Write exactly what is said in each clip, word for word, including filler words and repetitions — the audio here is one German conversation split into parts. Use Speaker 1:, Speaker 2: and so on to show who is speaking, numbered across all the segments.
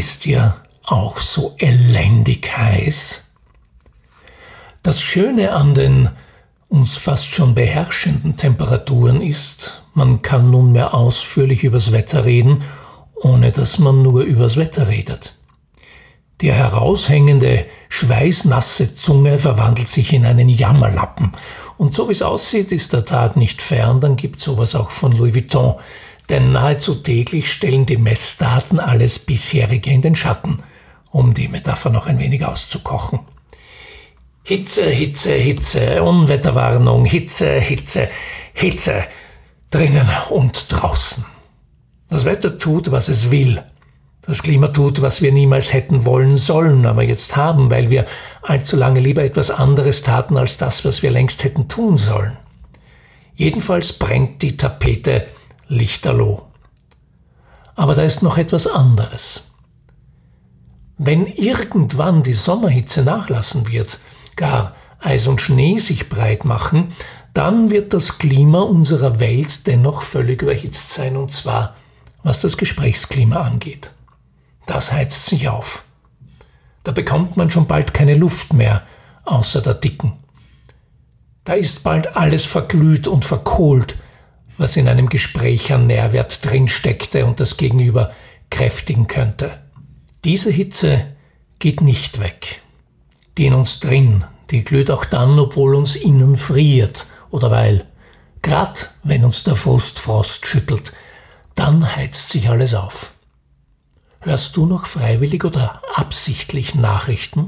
Speaker 1: ist ja auch so elendig heiß. Das Schöne an den uns fast schon beherrschenden Temperaturen ist, man kann nunmehr ausführlich übers Wetter reden, ohne dass man nur übers Wetter redet. Die heraushängende, schweißnasse Zunge verwandelt sich in einen Jammerlappen. Und so wie es aussieht, ist der Tag nicht fern, dann gibt's sowas auch von Louis Vuitton. Denn nahezu täglich stellen die Messdaten alles bisherige in den Schatten, um die Metapher noch ein wenig auszukochen. Hitze, Hitze, Hitze, Unwetterwarnung, Hitze, Hitze, Hitze, drinnen und draußen. Das Wetter tut, was es will. Das Klima tut, was wir niemals hätten wollen sollen, aber jetzt haben, weil wir allzu lange lieber etwas anderes taten als das, was wir längst hätten tun sollen. Jedenfalls brennt die Tapete lichterloh. Aber da ist noch etwas anderes. Wenn irgendwann die Sommerhitze nachlassen wird, gar Eis und Schnee sich breit machen, dann wird das Klima unserer Welt dennoch völlig überhitzt sein, und zwar was das Gesprächsklima angeht. Das heizt sich auf. Da bekommt man schon bald keine Luft mehr, außer der dicken. Da ist bald alles verglüht und verkohlt, was in einem Gespräch an Nährwert drinsteckte und das Gegenüber kräftigen könnte. Diese Hitze geht nicht weg. Die in uns drin, die glüht auch dann, obwohl uns innen friert oder weil, grad wenn uns der Frust Frost schüttelt, dann heizt sich alles auf. Hörst du noch freiwillig oder absichtlich Nachrichten?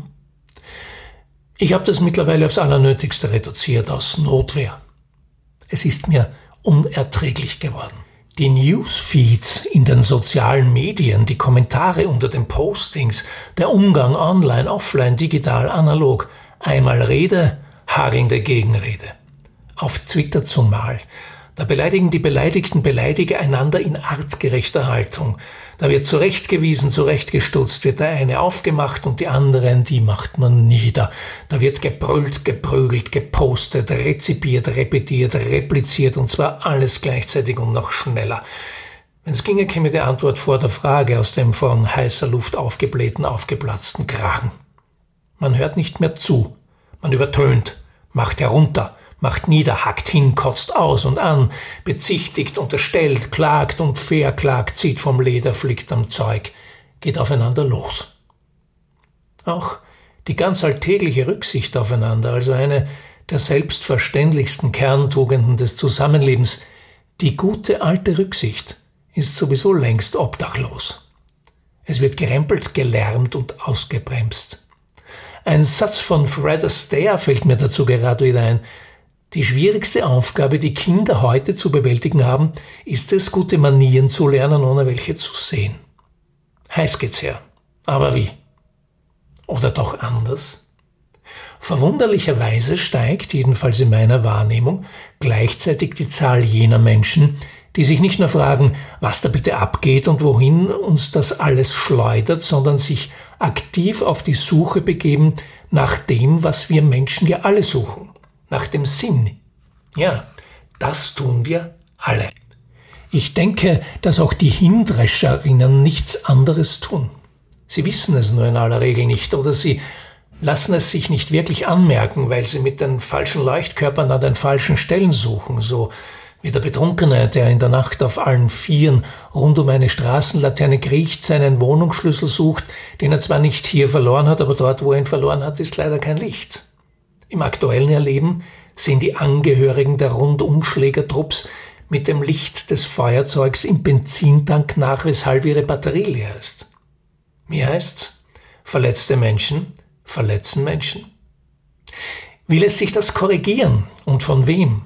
Speaker 1: Ich habe das mittlerweile aufs Allernötigste reduziert, aus Notwehr. Es ist mir unerträglich geworden. Die Newsfeeds in den sozialen Medien, die Kommentare unter den Postings, der Umgang online, offline, digital, analog, einmal Rede, hagelnde Gegenrede. Auf Twitter zumal. Da beleidigen die beleidigten Beleidiger einander in artgerechter Haltung. Da wird zurechtgewiesen, zurechtgestutzt, wird der eine aufgemacht und die anderen, die macht man nieder. Da wird gebrüllt, geprügelt, gepostet, rezipiert, repetiert, repliziert und zwar alles gleichzeitig und noch schneller. Wenn's ginge, käme die Antwort vor der Frage aus dem von heißer Luft aufgeblähten, aufgeplatzten Kragen. Man hört nicht mehr zu, man übertönt, macht herunter, macht nieder, hackt hin, kotzt aus und an, bezichtigt, unterstellt, klagt und verklagt, zieht vom Leder, flickt am Zeug, geht aufeinander los. Auch die ganz alltägliche Rücksicht aufeinander, also eine der selbstverständlichsten Kerntugenden des Zusammenlebens, die gute alte Rücksicht, ist sowieso längst obdachlos. Es wird gerempelt, gelärmt und ausgebremst. Ein Satz von Fred Astaire fällt mir dazu gerade wieder ein. Die schwierigste Aufgabe, die Kinder heute zu bewältigen haben, ist es, gute Manieren zu lernen, ohne welche zu sehen. Heiß geht's her. Aber wie? Oder doch anders? Verwunderlicherweise steigt, jedenfalls in meiner Wahrnehmung, gleichzeitig die Zahl jener Menschen, die sich nicht nur fragen, was da bitte abgeht und wohin uns das alles schleudert, sondern sich aktiv auf die Suche begeben nach dem, was wir Menschen ja alle suchen. Nach dem Sinn. Ja, das tun wir alle. Ich denke, dass auch die Hindrescherinnen nichts anderes tun. Sie wissen es nur in aller Regel nicht oder sie lassen es sich nicht wirklich anmerken, weil sie mit den falschen Leuchtkörpern an den falschen Stellen suchen, so wie der Betrunkene, der in der Nacht auf allen Vieren rund um eine Straßenlaterne kriecht, seinen Wohnungsschlüssel sucht, den er zwar nicht hier verloren hat, aber dort, wo er ihn verloren hat, ist leider kein Licht. Im aktuellen Erleben sehen die Angehörigen der Rundumschlägertrupps mit dem Licht des Feuerzeugs im Benzintank nach, weshalb ihre Batterie leer ist. Wie heißt's? Verletzte Menschen verletzen Menschen. Wie lässt sich das korrigieren und von wem?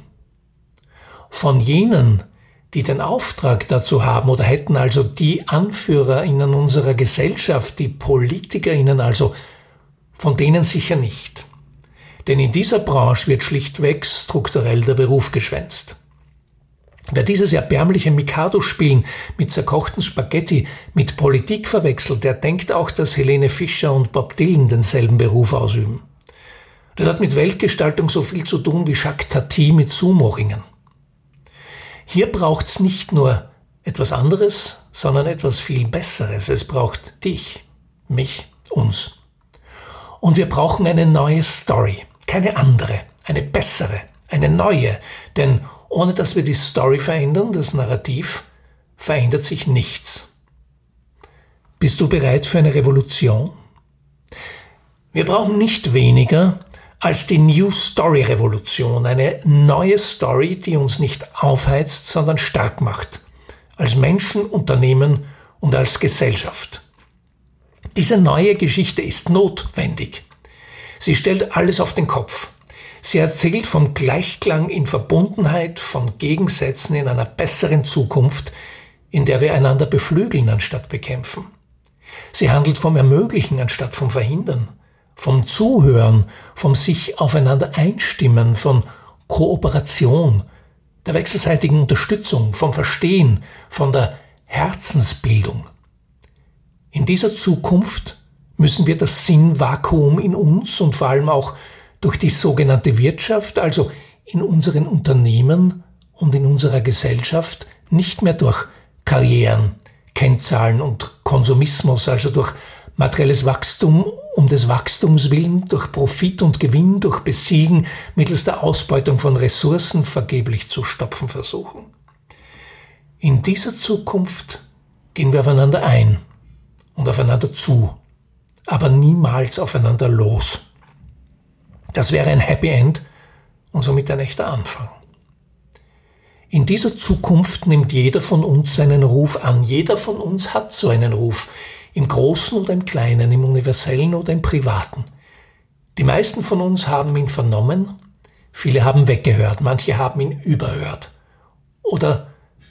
Speaker 1: Von jenen, die den Auftrag dazu haben oder hätten, also die AnführerInnen unserer Gesellschaft, die PolitikerInnen, also von denen sicher nicht. Denn in dieser Branche wird schlichtweg strukturell der Beruf geschwänzt. Wer dieses erbärmliche Mikado-Spielen mit zerkochten Spaghetti mit Politik verwechselt, der denkt auch, dass Helene Fischer und Bob Dylan denselben Beruf ausüben. Das hat mit Weltgestaltung so viel zu tun wie Jacques Tati mit Sumo-Ringen. Hier braucht's nicht nur etwas anderes, sondern etwas viel Besseres. Es braucht dich, mich, uns. Und wir brauchen eine neue Story, keine andere, eine bessere, eine neue. Denn ohne dass wir die Story verändern, das Narrativ, verändert sich nichts. Bist du bereit für eine Revolution? Wir brauchen nicht weniger als die New Story Revolution, eine neue Story, die uns nicht aufheizt, sondern stark macht, als Menschen, Unternehmen und als Gesellschaft. Diese neue Geschichte ist notwendig. Sie stellt alles auf den Kopf. Sie erzählt vom Gleichklang in Verbundenheit, von Gegensätzen in einer besseren Zukunft, in der wir einander beflügeln anstatt bekämpfen. Sie handelt vom Ermöglichen anstatt vom Verhindern, vom Zuhören, vom sich aufeinander einstimmen, von Kooperation, der wechselseitigen Unterstützung, vom Verstehen, von der Herzensbildung. In dieser Zukunft müssen wir das Sinnvakuum in uns und vor allem auch durch die sogenannte Wirtschaft, also in unseren Unternehmen und in unserer Gesellschaft, nicht mehr durch Karrieren, Kennzahlen und Konsumismus, also durch materielles Wachstum um des Wachstums willen, durch Profit und Gewinn, durch Besiegen mittels der Ausbeutung von Ressourcen vergeblich zu stopfen versuchen. In dieser Zukunft gehen wir aufeinander ein und aufeinander zu, aber niemals aufeinander los. Das wäre ein Happy End und somit ein echter Anfang. In dieser Zukunft nimmt jeder von uns seinen Ruf an. Jeder von uns hat so einen Ruf, im Großen oder im Kleinen, im Universellen oder im Privaten. Die meisten von uns haben ihn vernommen, viele haben weggehört, manche haben ihn überhört. Oder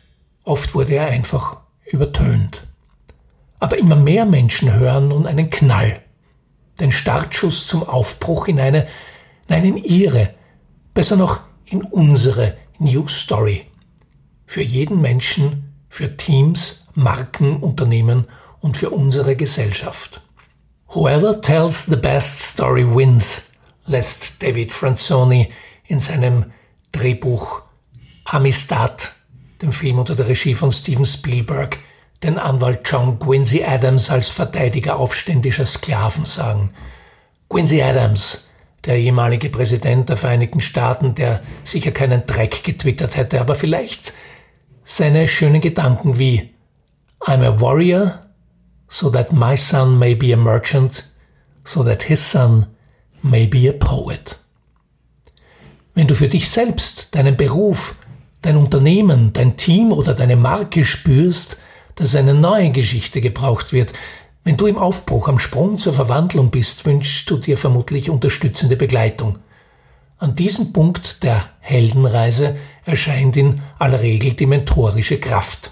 Speaker 1: oft wurde er einfach übertönt. Aber immer mehr Menschen hören nun einen Knall, den Startschuss zum Aufbruch in eine, nein, in ihre, besser noch in unsere New Story. Für jeden Menschen, für Teams, Marken, Unternehmen und für unsere Gesellschaft. Whoever tells the best story wins, lässt David Franzoni in seinem Drehbuch Amistad, dem Film unter der Regie von Steven Spielberg, den Anwalt John Quincy Adams als Verteidiger aufständischer Sklaven sagen. Quincy Adams, der ehemalige Präsident der Vereinigten Staaten, der sicher keinen Dreck getwittert hätte, aber vielleicht seine schönen Gedanken wie I'm a warrior, so that my son may be a merchant, so that his son may be a poet. Wenn du für dich selbst, deinen Beruf, dein Unternehmen, dein Team oder deine Marke spürst, dass eine neue Geschichte gebraucht wird, wenn du im Aufbruch, am Sprung zur Verwandlung bist, wünschst du dir vermutlich unterstützende Begleitung. An diesem Punkt der Heldenreise erscheint in aller Regel die mentorische Kraft.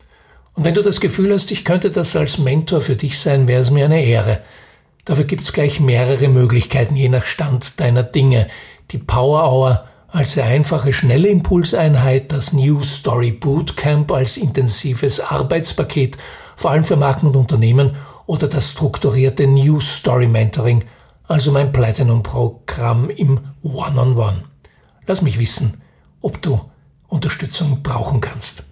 Speaker 1: Und wenn du das Gefühl hast, ich könnte das als Mentor für dich sein, wäre es mir eine Ehre. Dafür gibt es gleich mehrere Möglichkeiten, je nach Stand deiner Dinge. Die Power Hour als sehr einfache, schnelle Impulseinheit, das New Story Bootcamp als intensives Arbeitspaket, vor allem für Marken und Unternehmen, oder das strukturierte New Story Mentoring, also mein Platinum-Programm im One-on-One. Lass mich wissen, ob du Unterstützung brauchen kannst.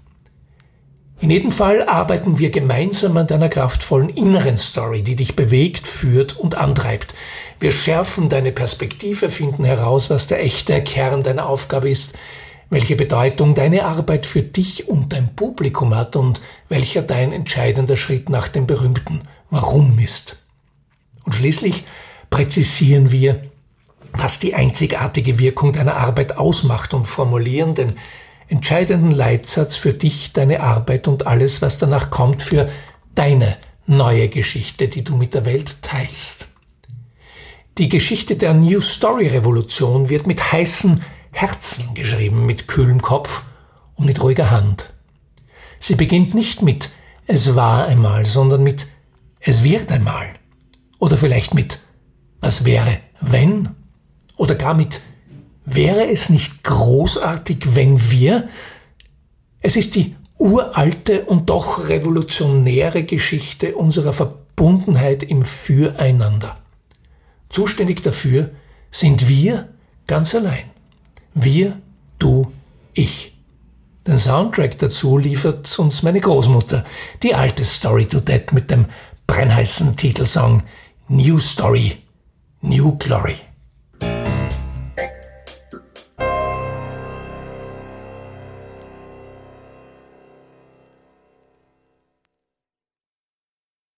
Speaker 1: In jedem Fall arbeiten wir gemeinsam an deiner kraftvollen inneren Story, die dich bewegt, führt und antreibt. Wir schärfen deine Perspektive, finden heraus, was der echte Kern deiner Aufgabe ist, welche Bedeutung deine Arbeit für dich und dein Publikum hat und welcher dein entscheidender Schritt nach dem berühmten Warum ist. Und schließlich präzisieren wir, was die einzigartige Wirkung deiner Arbeit ausmacht und formulieren den entscheidenden Leitsatz für dich, deine Arbeit und alles, was danach kommt, für deine neue Geschichte, die du mit der Welt teilst. Die Geschichte der New Story Revolution wird mit heißen Herzen geschrieben, mit kühlem Kopf und mit ruhiger Hand. Sie beginnt nicht mit es war einmal, sondern mit es wird einmal. Oder vielleicht mit was wäre, wenn? Oder gar mit wäre es nicht großartig, wenn wir? Es ist die uralte und doch revolutionäre Geschichte unserer Verbundenheit im Füreinander. Zuständig dafür sind wir ganz allein. Wir, du, ich. Den Soundtrack dazu liefert uns meine Großmutter, die alte Story to Dead mit dem brennheißen Titelsong New Story, New Glory.